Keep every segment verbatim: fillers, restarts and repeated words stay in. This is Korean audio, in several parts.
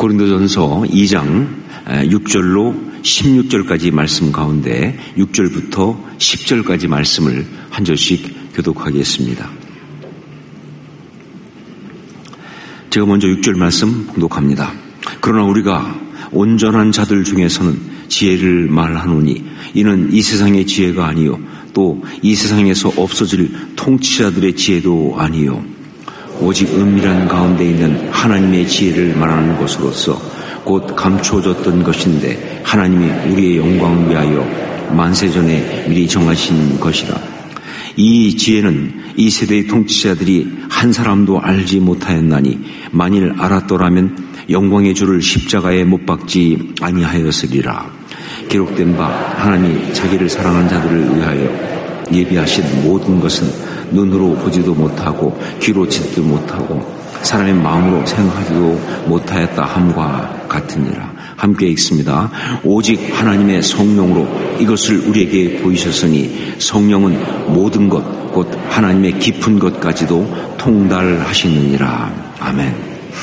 고린도전서 이 장 육 절로 십육 절까지 말씀 가운데 육 절부터 십 절까지 말씀을 한 절씩 교독하겠습니다. 제가 먼저 육 절 말씀 봉독합니다. 그러나 우리가 온전한 자들 중에서는 지혜를 말하노니 이는 이 세상의 지혜가 아니요 또 이 세상에서 없어질 통치자들의 지혜도 아니요 오직 은밀한 가운데 있는 하나님의 지혜를 말하는 것으로서 곧 감추어졌던 것인데 하나님이 우리의 영광을 위하여 만세전에 미리 정하신 것이라. 이 지혜는 이 세대의 통치자들이 한 사람도 알지 못하였나니 만일 알았더라면 영광의 주를 십자가에 못 박지 아니하였으리라. 기록된 바 하나님이 자기를 사랑하는 자들을 위하여 예비하신 모든 것은 눈으로 보지도 못하고 귀로 듣지도 못하고 사람의 마음으로 생각하지도 못하였다 함과 같으니라. 함께 읽습니다. 오직 하나님의 성령으로 이것을 우리에게 보이셨으니 성령은 모든 것 곧 하나님의 깊은 것까지도 통달하시느니라. 아멘.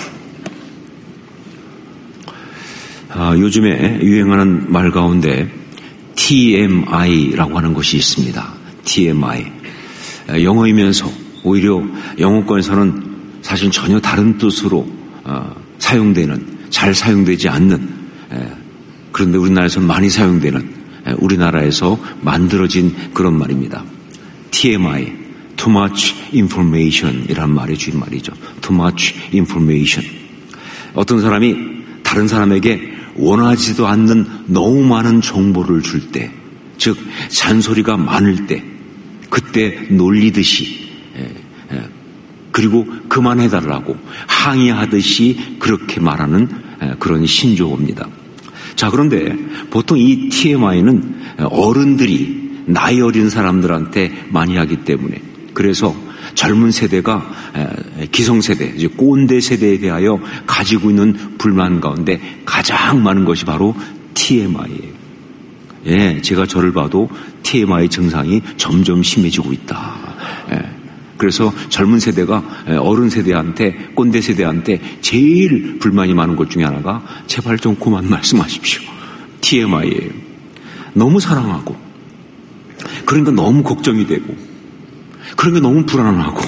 아, 요즘에 유행하는 말 가운데 티엠아이라고 하는 것이 있습니다. 티엠아이. 영어이면서 오히려 영어권에서는 사실 전혀 다른 뜻으로 어, 사용되는, 잘 사용되지 않는, 에, 그런데 우리나라에서 많이 사용되는, 에, 우리나라에서 만들어진 그런 말입니다. 티엠아이, too much information 이라는 말의 줄임말이죠. too much information. 어떤 사람이 다른 사람에게 원하지도 않는 너무 많은 정보를 줄 때, 즉 잔소리가 많을 때, 그때 놀리듯이 에, 에, 그리고 그만해달라고 항의하듯이 그렇게 말하는 에, 그런 신조어입니다. 자, 그런데 보통 이 티엠아이는 어른들이 나이 어린 사람들한테 많이 하기 때문에, 그래서 젊은 세대가 기성세대, 이제 꼰대 세대에 대하여 가지고 있는 불만 가운데 가장 많은 것이 바로 티엠아이예요. 예, 제가 저를 봐도 티엠아이 증상이 점점 심해지고 있다. 예, 그래서 젊은 세대가 어른 세대한테, 꼰대 세대한테 제일 불만이 많은 것 중에 하나가 제발 좀 그만 말씀하십시오. 티엠아이예요. 너무 사랑하고, 그러니까 너무 걱정이 되고, 그러니까 너무 불안하고,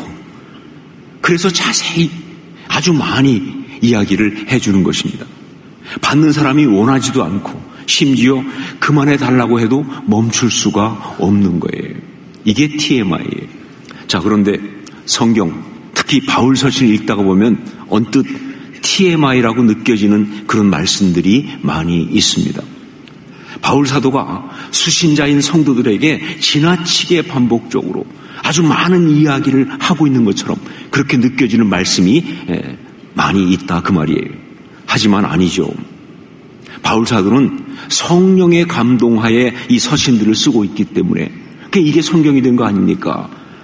그래서 자세히 아주 많이 이야기를 해주는 것입니다. 받는 사람이 원하지도 않고, 심지어 그만해달라고 해도 멈출 수가 없는 거예요. 이게 티엠아이예요. 자, 그런데 성경, 특히 바울 서신을 읽다가 보면 언뜻 티엠아이라고 느껴지는 그런 말씀들이 많이 있습니다. 바울 사도가 수신자인 성도들에게 지나치게 반복적으로 아주 많은 이야기를 하고 있는 것처럼 그렇게 느껴지는 말씀이 많이 있다 그 말이에요. 하지만 아니죠. 바울 사도는 성령의 감동하에 이 서신들을 쓰고 있기 때문에 이게 성경이 된 거 아닙니까?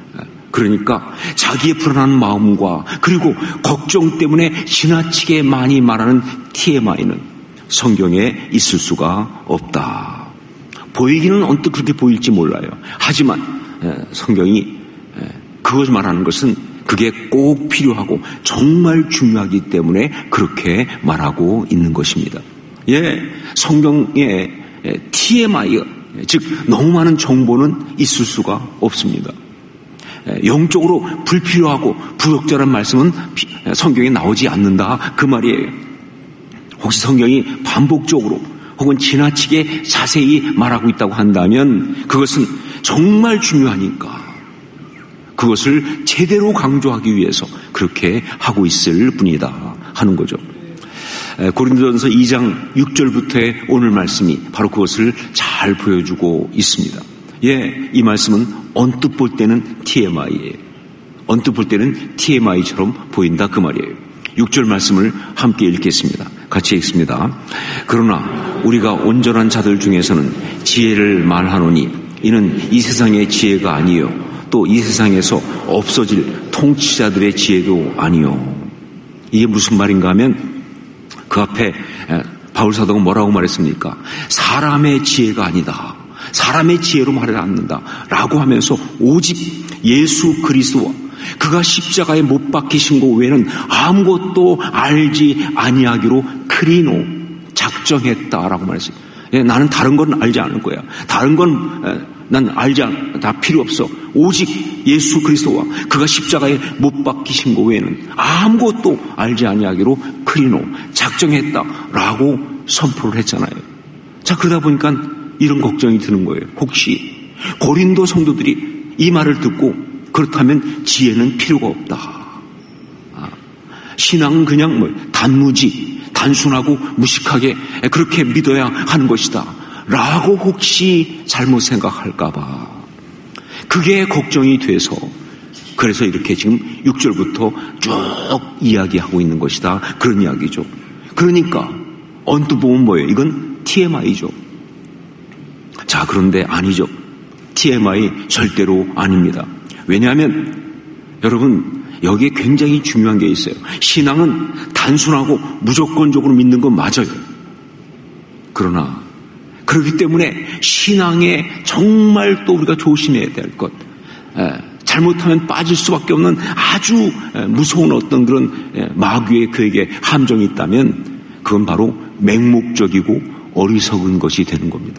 그러니까 자기의 불안한 마음과 그리고 걱정 때문에 지나치게 많이 말하는 티엠아이는 성경에 있을 수가 없다. 보이기는 언뜻 그렇게 보일지 몰라요. 하지만 성경이 그것 말하는 것은 그게 꼭 필요하고 정말 중요하기 때문에 그렇게 말하고 있는 것입니다. 예, 성경에 티엠아이, 즉 너무 많은 정보는 있을 수가 없습니다. 영적으로 불필요하고 부적절한 말씀은 성경에 나오지 않는다 그 말이에요. 혹시 성경이 반복적으로 혹은 지나치게 자세히 말하고 있다고 한다면 그것은 정말 중요하니까 그것을 제대로 강조하기 위해서 그렇게 하고 있을 뿐이다 하는 거죠. 고린도전서 이 장 육 절부터의 오늘 말씀이 바로 그것을 잘 보여주고 있습니다. 예, 이 말씀은 언뜻 볼 때는 티엠아이예요. 언뜻 볼 때는 티엠아이처럼 보인다 그 말이에요. 육 절 말씀을 함께 읽겠습니다. 같이 읽습니다. 그러나 우리가 온전한 자들 중에서는 지혜를 말하노니 이는 이 세상의 지혜가 아니요 또 이 세상에서 없어질 통치자들의 지혜도 아니요. 이게 무슨 말인가 하면 그 앞에 바울 사도가 뭐라고 말했습니까? 사람의 지혜가 아니다. 사람의 지혜로 말하지 않는다 라고 하면서 오직 예수 그리스도와 그가 십자가에 못 박히신 것 외에는 아무것도 알지 아니하기로 크리노, 작정했다라고 말했어요. 예, 나는 다른 건 알지 않을 거야. 다른 건 난 알지 않, 다 필요 없어. 오직 예수 그리스도와 그가 십자가에 못 박히신 거 외에는 아무것도 알지 아니하기로 크리노, 작정했다라고 선포를 했잖아요. 자, 그러다 보니까 이런 걱정이 드는 거예요. 혹시 고린도 성도들이 이 말을 듣고 그렇다면 지혜는 필요가 없다. 아, 신앙은 그냥 뭐 단무지, 단순하고 무식하게 그렇게 믿어야 하는 것이다 라고 혹시 잘못 생각할까봐 그게 걱정이 돼서 그래서 이렇게 지금 육 절부터 쭉 이야기하고 있는 것이다. 그런 이야기죠. 그러니까 언뜻 보면 뭐예요? 이건 티엠아이죠. 자, 그런데 아니죠. 티엠아이 절대로 아닙니다. 왜냐하면 여러분 여기에 굉장히 중요한 게 있어요. 신앙은 단순하고 무조건적으로 믿는 건 맞아요. 그러나 그렇기 때문에 신앙에 정말 또 우리가 조심해야 될 것, 에, 잘못하면 빠질 수밖에 없는 아주 무서운 어떤 그런 마귀의 그에게 함정이 있다면 그건 바로 맹목적이고 어리석은 것이 되는 겁니다.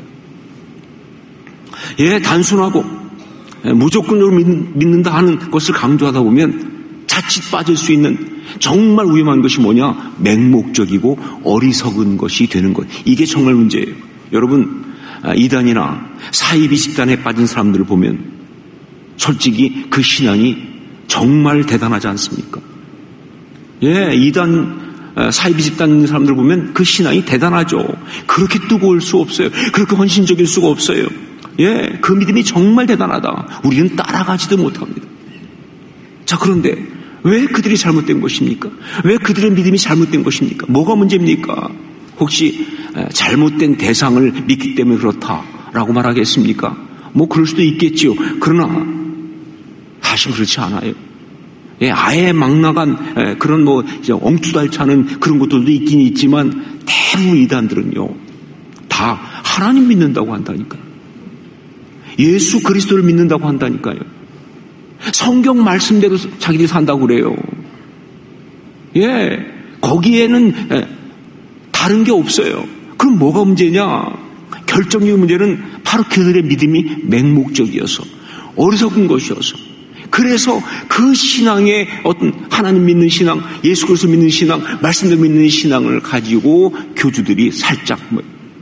예, 단순하고 무조건적으로 믿는다 하는 것을 강조하다 보면 자칫 빠질 수 있는 정말 위험한 것이 뭐냐? 맹목적이고 어리석은 것이 되는 것. 이게 정말 문제예요. 여러분, 이단이나 사이비 집단에 빠진 사람들을 보면 솔직히 그 신앙이 정말 대단하지 않습니까? 예, 이단, 사이비 집단 있는 사람들을 보면 그 신앙이 대단하죠. 그렇게 뜨거울 수 없어요. 그렇게 헌신적일 수가 없어요. 예, 그 믿음이 정말 대단하다. 우리는 따라가지도 못합니다. 자, 그런데 왜 그들이 잘못된 것입니까? 왜 그들의 믿음이 잘못된 것입니까? 뭐가 문제입니까? 혹시 잘못된 대상을 믿기 때문에 그렇다라고 말하겠습니까? 뭐 그럴 수도 있겠지요. 그러나 사실 그렇지 않아요. 예, 아예 막 나간 그런 뭐 엉투달차는 그런 것들도 있긴 있지만 대부분 이단들은요 다 하나님 믿는다고 한다니까요. 예수 그리스도를 믿는다고 한다니까요. 성경 말씀대로 자기들이 산다고 그래요. 예, 거기에는 다른 게 없어요. 그럼 뭐가 문제냐? 결정적인 문제는 바로 그들의 믿음이 맹목적이어서 어리석은 것이어서 그래서 그 신앙의 어떤 하나님 믿는 신앙, 예수 그리스도 믿는 신앙, 말씀대로 믿는 신앙을 가지고 교주들이 살짝 뭐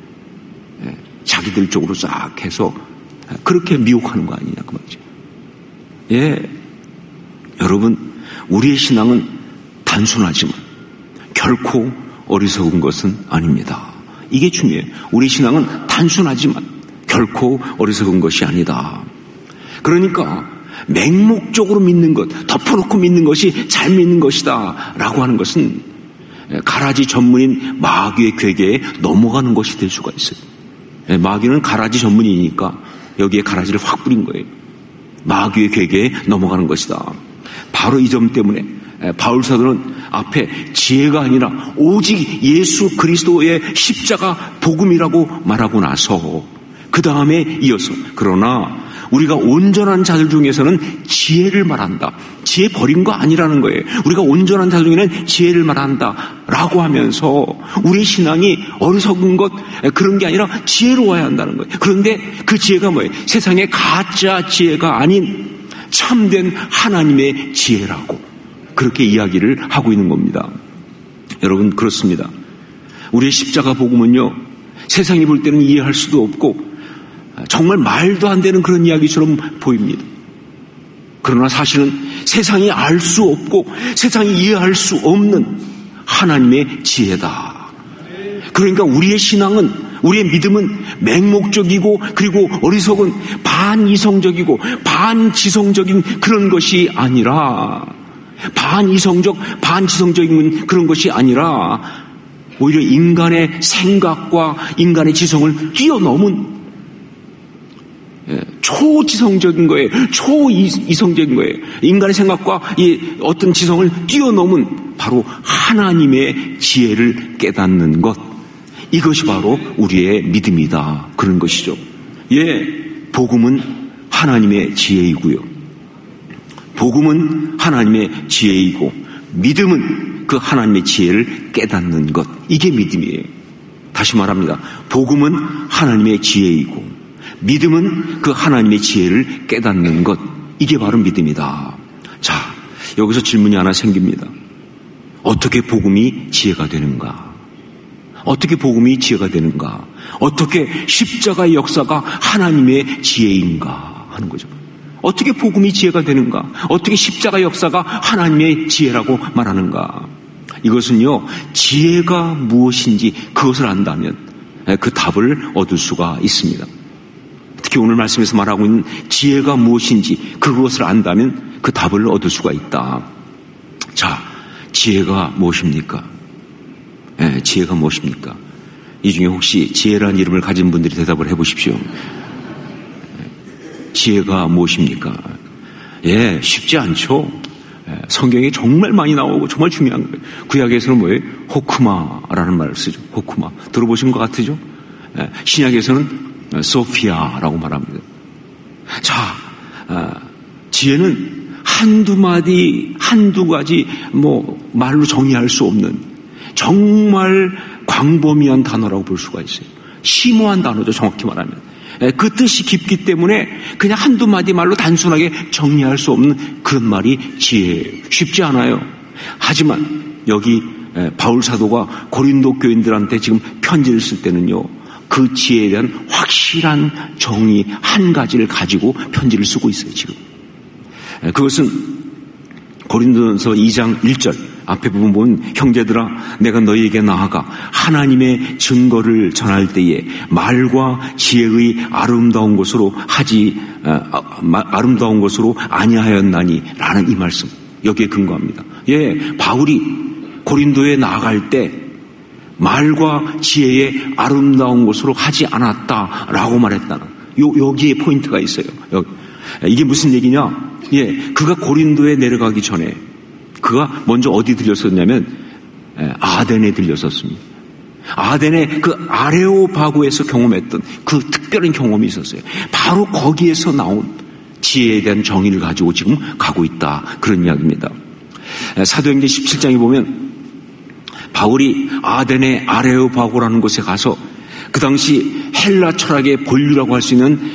자기들 쪽으로 싹 해서 그렇게 미혹하는 거 아니냐 그 말이죠. 예, 여러분 우리의 신앙은 단순하지만 결코 어리석은 것은 아닙니다. 이게 중요해요. 우리 신앙은 단순하지만 결코 어리석은 것이 아니다. 그러니까 맹목적으로 믿는 것, 덮어놓고 믿는 것이 잘 믿는 것이다 라고 하는 것은 가라지 전문인 마귀의 괴계에 넘어가는 것이 될 수가 있어요. 마귀는 가라지 전문이니까 여기에 가라지를 확 뿌린 거예요. 마귀의 괴계에 넘어가는 것이다. 바로 이 점 때문에 바울 사도는 앞에 지혜가 아니라 오직 예수 그리스도의 십자가 복음이라고 말하고 나서 그 다음에 이어서 그러나 우리가 온전한 자들 중에서는 지혜를 말한다. 지혜 버린 거 아니라는 거예요. 우리가 온전한 자들 중에는 지혜를 말한다 라고 하면서 우리 신앙이 어리석은 것 그런 게 아니라 지혜로워야 한다는 거예요. 그런데 그 지혜가 뭐예요? 세상의 가짜 지혜가 아닌 참된 하나님의 지혜라고 그렇게 이야기를 하고 있는 겁니다. 여러분 그렇습니다. 우리의 십자가 복음은요 세상이 볼 때는 이해할 수도 없고 정말 말도 안 되는 그런 이야기처럼 보입니다. 그러나 사실은 세상이 알 수 없고 세상이 이해할 수 없는 하나님의 지혜다. 그러니까 우리의 신앙은 우리의 믿음은 맹목적이고 그리고 어리석은 반이성적이고 반지성적인 그런 것이 아니라 반이성적 반지성적인 그런 것이 아니라 오히려 인간의 생각과 인간의 지성을 뛰어넘은 초지성적인 거예요. 초이성적인 거예요. 인간의 생각과 이 어떤 지성을 뛰어넘은 바로 하나님의 지혜를 깨닫는 것. 이것이 바로 우리의 믿음이다. 그런 것이죠. 예, 복음은 하나님의 지혜이고요. 복음은 하나님의 지혜이고 믿음은 그 하나님의 지혜를 깨닫는 것, 이게 믿음이에요. 다시 말합니다. 복음은 하나님의 지혜이고 믿음은 그 하나님의 지혜를 깨닫는 것, 이게 바로 믿음이다. 자, 여기서 질문이 하나 생깁니다. 어떻게 복음이 지혜가 되는가? 어떻게 복음이 지혜가 되는가? 어떻게 십자가의 역사가 하나님의 지혜인가 하는 거죠. 어떻게 복음이 지혜가 되는가? 어떻게 십자가 역사가 하나님의 지혜라고 말하는가? 이것은요, 지혜가 무엇인지 그것을 안다면 그 답을 얻을 수가 있습니다. 특히 오늘 말씀에서 말하고 있는 지혜가 무엇인지 그것을 안다면 그 답을 얻을 수가 있다. 자, 지혜가 무엇입니까? 네, 지혜가 무엇입니까? 이 중에 혹시 지혜라는 이름을 가진 분들이 대답을 해보십시오. 지혜가 무엇입니까? 예, 쉽지 않죠. 예, 성경에 정말 많이 나오고 정말 중요한 거예요. 구약에서는 뭐예요? 호크마라는 말을 쓰죠. 호크마. 들어보신 것 같으죠? 예, 신약에서는 소피아라고 말합니다. 자, 아, 지혜는 한두 마디, 한두 가지 뭐 말로 정의할 수 없는 정말 광범위한 단어라고 볼 수가 있어요. 심오한 단어죠, 정확히 말하면. 그 뜻이 깊기 때문에 그냥 한두 마디 말로 단순하게 정리할 수 없는 그런 말이 지혜예요. 쉽지 않아요. 하지만 여기 바울 사도가 고린도 교인들한테 지금 편지를 쓸 때는요, 그 지혜에 대한 확실한 정의 한 가지를 가지고 편지를 쓰고 있어요, 지금. 그것은 고린도전서 이 장 일 절 앞에 부분 보면, 형제들아 내가 너희에게 나아가 하나님의 증거를 전할 때에 말과 지혜의 아름다운 것으로 하지 아, 아름다운 것으로 아니하였나니 라는 이 말씀, 여기에 근거합니다. 예, 바울이 고린도에 나아갈 때 말과 지혜의 아름다운 것으로 하지 않았다라고 말했다는, 요, 여기에 포인트가 있어요. 여기. 이게 무슨 얘기냐? 예, 그가 고린도에 내려가기 전에 그가 먼저 어디 들렸었냐면 아덴에 들렸었습니다. 아덴의 그 아레오바고에서 경험했던 그 특별한 경험이 있었어요. 바로 거기에서 나온 지혜에 대한 정의를 가지고 지금 가고 있다, 그런 이야기입니다. 사도행전 십칠 장에 보면 바울이 아덴의 아레오바고라는 곳에 가서 그 당시 헬라 철학의 본류라고 할 수 있는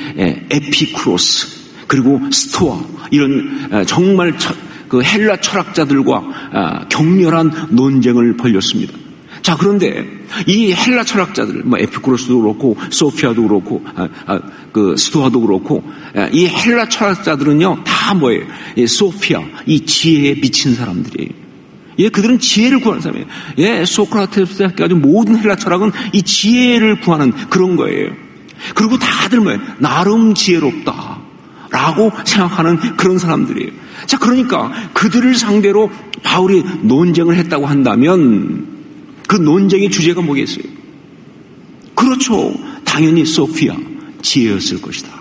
에피쿠로스 그리고 스토아, 이런 정말 그 헬라 철학자들과 격렬한 논쟁을 벌였습니다. 자, 그런데 이 헬라 철학자들, 뭐 에피쿠로스도 그렇고 소피아도 그렇고 아, 아, 그 스토아도 그렇고, 이 헬라 철학자들은요 다 뭐예요? 이 소피아, 이 지혜에 미친 사람들이에요. 예, 그들은 지혜를 구하는 사람이에요. 예, 소크라테스부터 해가지고 모든 헬라 철학은 이 지혜를 구하는 그런 거예요. 그리고 다들 뭐예요? 나름 지혜롭다 라고 생각하는 그런 사람들이에요. 자, 그러니까 그들을 상대로 바울이 논쟁을 했다고 한다면 그 논쟁의 주제가 뭐겠어요? 그렇죠. 당연히 소피아, 지혜였을 것이다.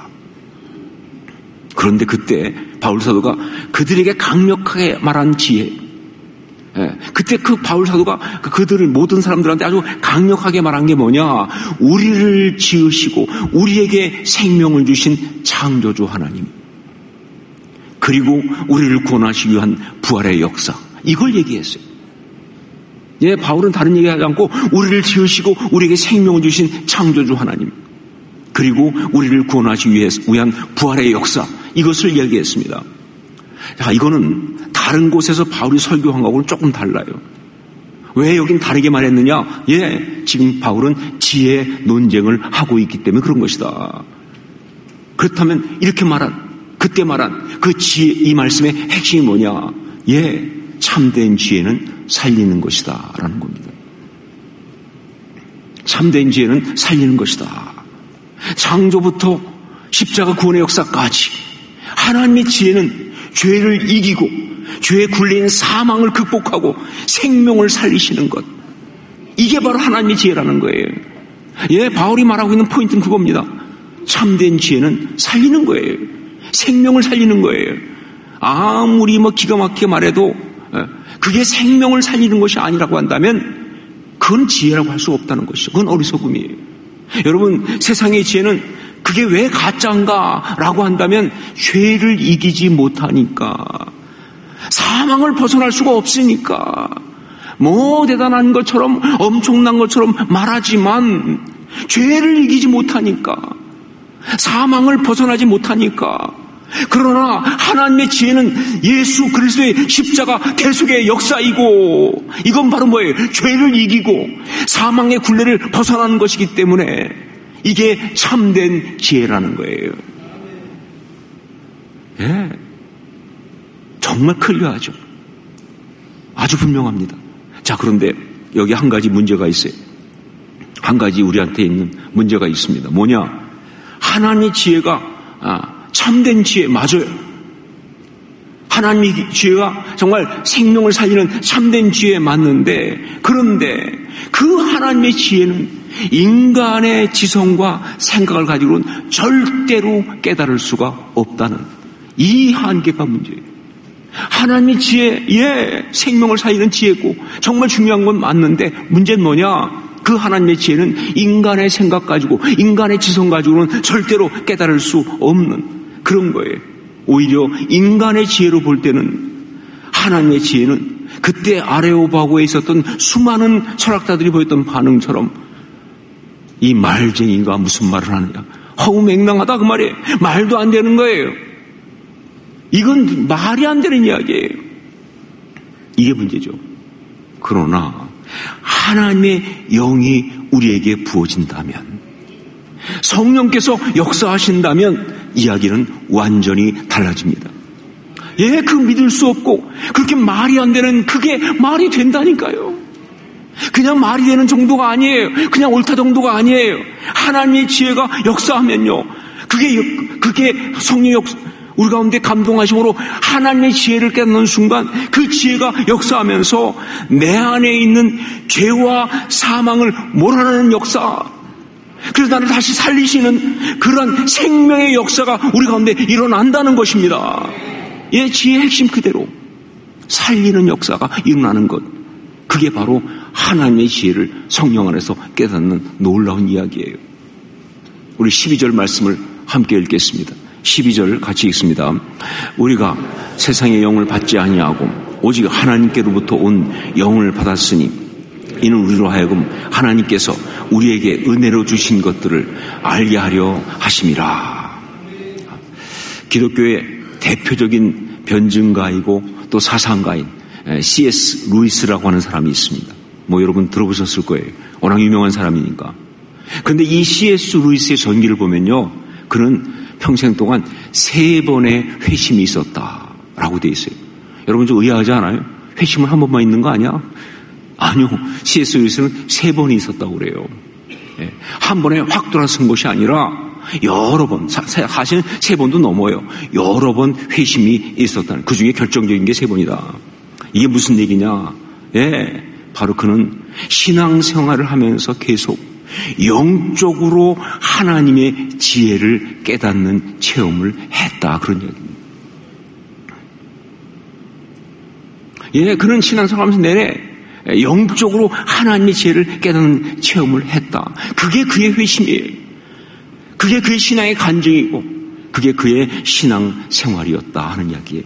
그런데 그때 바울 사도가 그들에게 강력하게 말한 지혜, 예, 그때 그 바울 사도가 그들을 모든 사람들한테 아주 강력하게 말한 게 뭐냐? 우리를 지으시고 우리에게 생명을 주신 창조주 하나님, 그리고 우리를 구원하시기 위한 부활의 역사, 이걸 얘기했어요. 예, 바울은 다른 얘기하지 않고 우리를 지으시고 우리에게 생명을 주신 창조주 하나님, 그리고 우리를 구원하시기 위한 부활의 역사, 이것을 얘기했습니다. 자, 이거는 다른 곳에서 바울이 설교한 거하고는 조금 달라요. 왜 여긴 다르게 말했느냐? 예, 지금 바울은 지혜 논쟁을 하고 있기 때문에 그런 것이다. 그렇다면 이렇게 말한, 그때 말한 그 지혜, 이 말씀의 핵심이 뭐냐? 예, 참된 지혜는 살리는 것이다 라는 겁니다. 참된 지혜는 살리는 것이다. 창조부터 십자가 구원의 역사까지 하나님의 지혜는 죄를 이기고 죄에 굴레인 사망을 극복하고 생명을 살리시는 것, 이게 바로 하나님의 지혜라는 거예요. 예, 바울이 말하고 있는 포인트는 그겁니다. 참된 지혜는 살리는 거예요. 생명을 살리는 거예요. 아무리 뭐 기가 막히게 말해도 그게 생명을 살리는 것이 아니라고 한다면 그건 지혜라고 할 수 없다는 것이죠. 그건 어리석음이에요. 여러분, 세상의 지혜는 그게 왜 가짜인가 라고 한다면 죄를 이기지 못하니까, 사망을 벗어날 수가 없으니까, 뭐 대단한 것처럼 엄청난 것처럼 말하지만 죄를 이기지 못하니까, 사망을 벗어나지 못하니까. 그러나 하나님의 지혜는 예수 그리스도의 십자가 대속의 역사이고, 이건 바로 뭐예요? 죄를 이기고 사망의 굴레를 벗어나는 것이기 때문에 이게 참된 지혜라는 거예요. 예, 정말 클리어하죠. 아주 분명합니다. 자, 그런데 여기 한 가지 문제가 있어요. 한 가지 우리한테 있는 문제가 있습니다. 뭐냐? 하나님의 지혜가 아, 참된 지혜 맞아요. 하나님의 지혜가 정말 생명을 살리는 참된 지혜 맞는데, 그런데 그 하나님의 지혜는 인간의 지성과 생각을 가지고는 절대로 깨달을 수가 없다는 이 한계가 문제예요. 하나님의 지혜, 예, 생명을 살리는 지혜고 정말 중요한 건 맞는데, 문제는 뭐냐? 그 하나님의 지혜는 인간의 생각 가지고, 인간의 지성 가지고는 절대로 깨달을 수 없는 그런 거예요. 오히려 인간의 지혜로 볼 때는, 하나님의 지혜는 그때 아레오바고에 있었던 수많은 철학자들이 보였던 반응처럼, 이 말쟁이가 무슨 말을 하느냐, 허우맹랑하다 그 말이에요. 말도 안 되는 거예요. 이건 말이 안 되는 이야기예요. 이게 문제죠. 그러나 하나님의 영이 우리에게 부어진다면, 성령께서 역사하신다면 이야기는 완전히 달라집니다. 예, 그 믿을 수 없고 그렇게 말이 안 되는, 그게 말이 된다니까요. 그냥 말이 되는 정도가 아니에요. 그냥 옳다 정도가 아니에요. 하나님의 지혜가 역사하면요, 그게 그게 성령 역 우리 가운데 감동하심으로 하나님의 지혜를 깨닫는 순간, 그 지혜가 역사하면서 내 안에 있는 죄와 사망을 몰아내는 역사, 그래서 나를 다시 살리시는 그러한 생명의 역사가 우리 가운데 일어난다는 것입니다. 예, 지혜의 핵심 그대로 살리는 역사가 일어나는 것, 그게 바로 하나님의 지혜를 성령 안에서 깨닫는 놀라운 이야기예요. 우리 십이 절 말씀을 함께 읽겠습니다. 십이 절 같이 읽습니다. 우리가 세상의 영을 받지 아니하고 오직 하나님께로부터 온 영을 받았으니 이는 우리로 하여금 하나님께서 우리에게 은혜로 주신 것들을 알게 하려 하심이라. 기독교의 대표적인 변증가이고 또 사상가인 씨 에스 루이스라고 하는 사람이 있습니다. 뭐 여러분 들어보셨을 거예요. 워낙 유명한 사람이니까. 그런데 이 씨 에스 루이스의 전기를 보면요, 그는 평생 동안 세 번의 회심이 있었다라고 되어 있어요. 여러분 좀 의아하지 않아요? 회심은 한 번만 있는 거 아니야? 아니요. 씨 에스 루이스는 세 번이 있었다고 그래요. 예. 한 번에 확 돌아선 것이 아니라 여러 번, 사실은 세 번도 넘어요. 여러 번 회심이 있었다는, 그 중에 결정적인 게 세 번이다. 이게 무슨 얘기냐? 예, 바로 그는 신앙생활을 하면서 계속 영적으로 하나님의 지혜를 깨닫는 체험을 했다, 그런 이야기입니다. 예, 그는 신앙생활하면서 내내 영적으로 하나님의 지혜를 깨닫는 체험을 했다. 그게 그의 회심이에요. 그게 그의 신앙의 간증이고 그게 그의 신앙생활이었다 하는 이야기예요.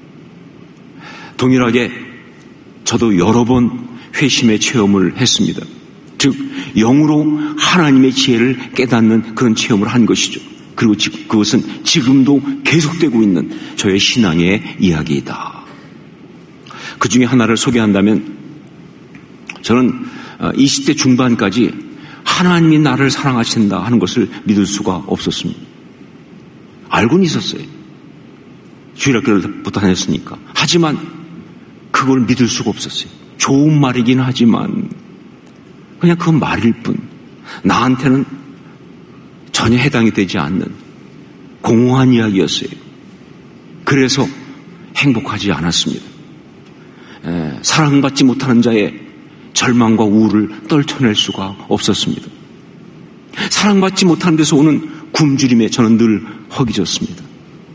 동일하게 저도 여러 번 회심의 체험을 했습니다. 즉 영으로 하나님의 지혜를 깨닫는 그런 체험을 한 것이죠. 그리고 그것은 지금도 계속되고 있는 저의 신앙의 이야기이다. 그 중에 하나를 소개한다면, 저는 이십 대 중반까지 하나님이 나를 사랑하신다 하는 것을 믿을 수가 없었습니다. 알고는 있었어요. 주일학교를 부터 다녔으니까. 하지만 그걸 믿을 수가 없었어요. 좋은 말이긴 하지만 그냥 그 말일 뿐, 나한테는 전혀 해당이 되지 않는 공허한 이야기였어요. 그래서 행복하지 않았습니다. 에, 사랑받지 못하는 자의 절망과 우울을 떨쳐낼 수가 없었습니다. 사랑받지 못하는 데서 오는 굶주림에 저는 늘 허기졌습니다.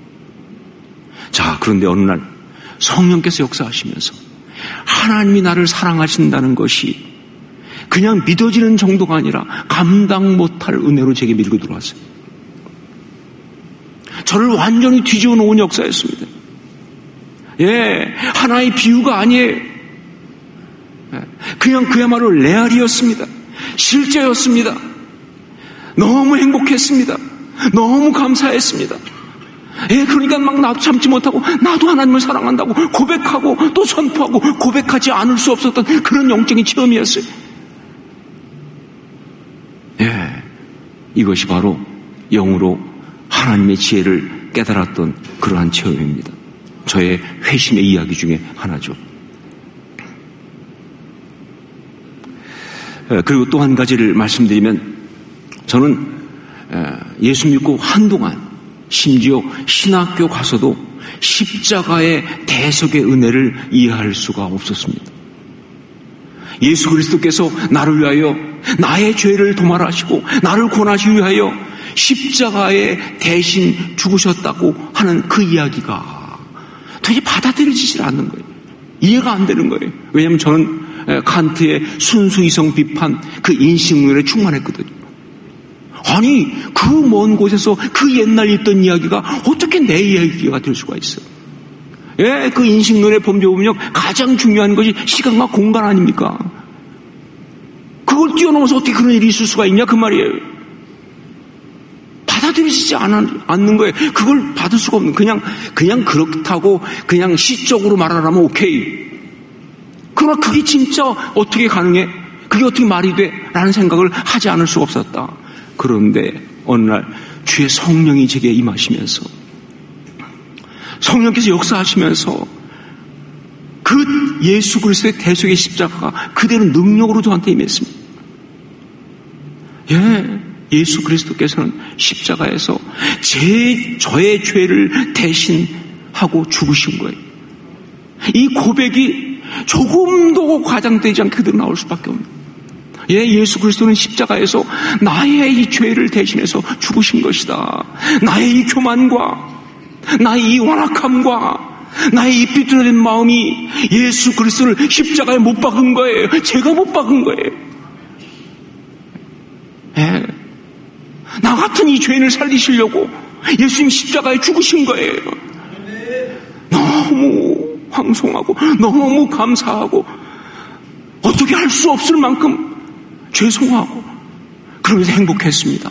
자, 그런데 어느 날 성령께서 역사하시면서 하나님이 나를 사랑하신다는 것이 그냥 믿어지는 정도가 아니라 감당 못할 은혜로 제게 밀고 들어왔어요. 저를 완전히 뒤집어 놓은 역사였습니다. 예, 하나의 비유가 아니에요. 예, 그냥 그야말로 레알이었습니다. 실제였습니다. 너무 행복했습니다. 너무 감사했습니다. 예, 그러니까 막 나도 참지 못하고 나도 하나님을 사랑한다고 고백하고 또 선포하고 고백하지 않을 수 없었던 그런 영적인 체험이었어요. 예, 이것이 바로 영으로 하나님의 지혜를 깨달았던 그러한 체험입니다. 저의 회심의 이야기 중에 하나죠. 그리고 또 한 가지를 말씀드리면, 저는 예수 믿고 한동안 심지어 신학교 가서도 십자가의 대속의 은혜를 이해할 수가 없었습니다. 예수 그리스도께서 나를 위하여 나의 죄를 도말하시고 나를 구원하시기 위하여 십자가에 대신 죽으셨다고 하는 그 이야기가 도대체 받아들여지질 않는 거예요. 이해가 안 되는 거예요. 왜냐하면 저는 칸트의 순수 이성 비판, 그 인식론에 충만했거든요. 아니, 그 먼 곳에서 그 옛날 있던 이야기가 어떻게 내 이야기가 될 수가 있어요? 예, 그 인식론의 범죄보면요, 가장 중요한 것이 시간과 공간 아닙니까? 그걸 뛰어넘어서 어떻게 그런 일이 있을 수가 있냐, 그 말이에요. 받아들이지 않는 거예요. 그걸 받을 수가 없는, 그냥, 그냥 그렇다고 그냥 시적으로 말하라면 오케이. 그러나 그게 진짜 어떻게 가능해? 그게 어떻게 말이 돼? 라는 생각을 하지 않을 수가 없었다. 그런데 어느 날 주의 성령이 제게 임하시면서, 성령께서 역사하시면서 그 예수 그리스도의 대속의 십자가가 그대로 능력으로 저한테 임했습니다. 예, 예수 그리스도께서는 십자가에서 제, 저의 죄를 대신하고 죽으신 거예요. 이 고백이 조금도 과장되지 않게 그대로 나올 수밖에 없는. 예, 예수 그리스도는 십자가에서 나의 이 죄를 대신해서 죽으신 것이다. 나의 이 교만과 나의 이 완악함과 나의 이 삐뚤어진 마음이 예수 그리스도를 십자가에 못 박은 거예요. 제가 못 박은 거예요. 예, 나 같은 이 죄인을 살리시려고 예수님 십자가에 죽으신 거예요. 너무 황송하고 너무 감사하고 어떻게 할 수 없을 만큼 죄송하고 그러면서 행복했습니다.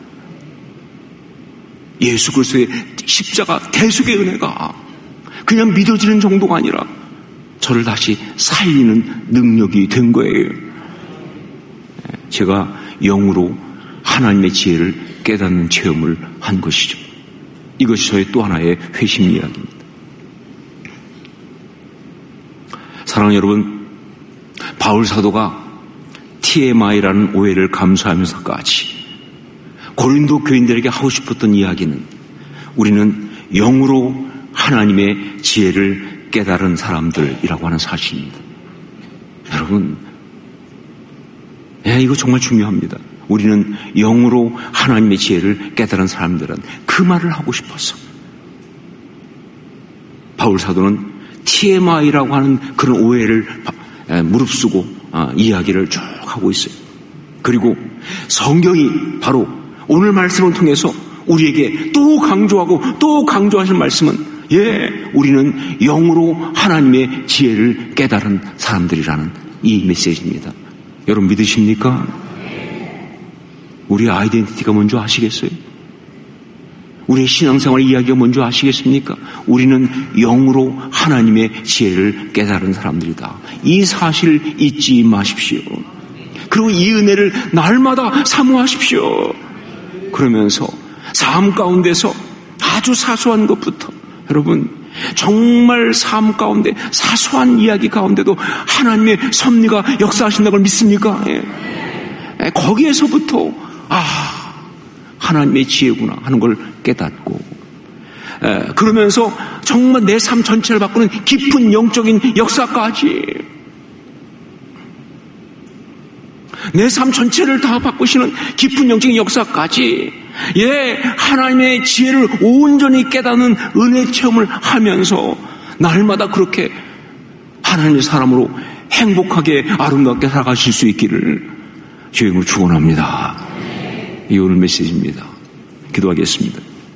예수 그리스도의 십자가 대속의 은혜가 그냥 믿어지는 정도가 아니라 저를 다시 살리는 능력이 된 거예요. 제가 영으로 하나님의 지혜를 깨닫는 체험을 한 것이죠. 이것이 저의 또 하나의 회심 이야기입니다. 사랑하는 여러분, 바울 사도가 티엠아이라는 오해를 감수하면서까지 고린도 교인들에게 하고 싶었던 이야기는, 우리는 영으로 하나님의 지혜를 깨달은 사람들이라고 하는 사실입니다. 여러분, 예, 이거 정말 중요합니다. 우리는 영으로 하나님의 지혜를 깨달은 사람들은 그 말을 하고 싶었어. 바울 사도는 티엠아이라고 하는 그런 오해를 무릅쓰고 이야기를 쭉 하고 있어요. 그리고 성경이 바로 오늘 말씀을 통해서 우리에게 또 강조하고 또 강조하실 말씀은, 예, 우리는 영으로 하나님의 지혜를 깨달은 사람들이라는 이 메시지입니다. 여러분 믿으십니까? 우리의 아이덴티티가 뭔지 아시겠어요? 우리의 신앙생활 이야기가 뭔지 아시겠습니까? 우리는 영으로 하나님의 지혜를 깨달은 사람들이다. 이 사실 잊지 마십시오. 그리고 이 은혜를 날마다 사모하십시오. 그러면서 삶 가운데서 아주 사소한 것부터, 여러분 정말 삶 가운데 사소한 이야기 가운데도 하나님의 섭리가 역사하신다는 걸 믿습니까? 예. 거기에서부터 아, 하나님의 지혜구나 하는 걸 깨닫고, 에, 그러면서 정말 내 삶 전체를 바꾸는 깊은 영적인 역사까지, 내 삶 전체를 다 바꾸시는 깊은 영적인 역사까지, 예, 하나님의 지혜를 온전히 깨닫는 은혜 체험을 하면서 날마다 그렇게 하나님의 사람으로 행복하게 아름답게 살아가실 수 있기를 주님으로 축원합니다. 이 오늘 메시지입니다. 기도하겠습니다.